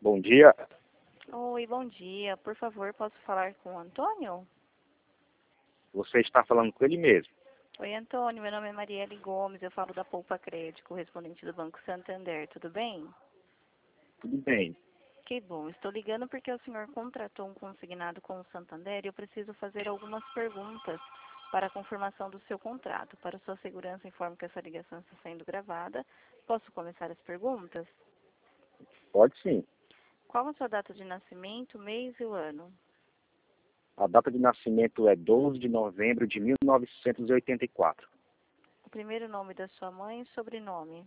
Bom dia. Oi, bom dia. Por favor, posso falar com o Antônio? Você está falando com ele mesmo. Oi, Antônio. Meu nome é Marielle Gomes. Eu falo da Poupa Crédito, correspondente do Banco Santander. Tudo bem? Tudo bem. Que bom. Estou ligando porque o senhor contratou um consignado com o Santander e eu preciso fazer algumas perguntas para a confirmação do seu contrato. Para sua segurança, informo que essa ligação está sendo gravada. Posso começar as perguntas? Pode sim. Qual a sua data de nascimento, mês e o ano? A data de nascimento é 12 de novembro de 1984. O primeiro nome da sua mãe e sobrenome?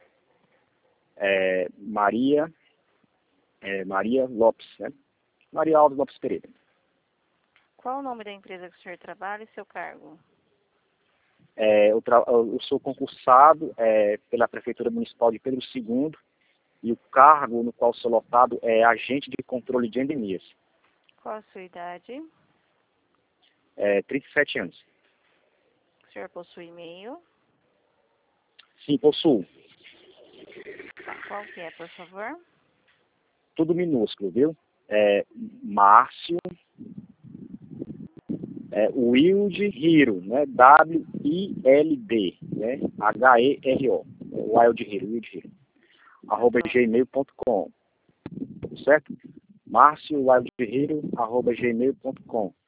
Maria Lopes, né? Maria Alves Lopes Pereira. Qual o nome da empresa que o senhor trabalha e seu cargo? Eu sou concursado pela Prefeitura Municipal de Pedro II e o cargo no qual sou lotado é agente de controle de endemias. Qual a sua idade? 37 anos. O senhor possui e-mail? Sim, possuo. Tá, qual que é, por favor? Tudo minúsculo, viu? Márcio, Wild Hero, né? W-I-L-D, né? H-E-R-O. Wild Hero, @gmail.com, certo? Márcio Wild Hero, @gmail.com.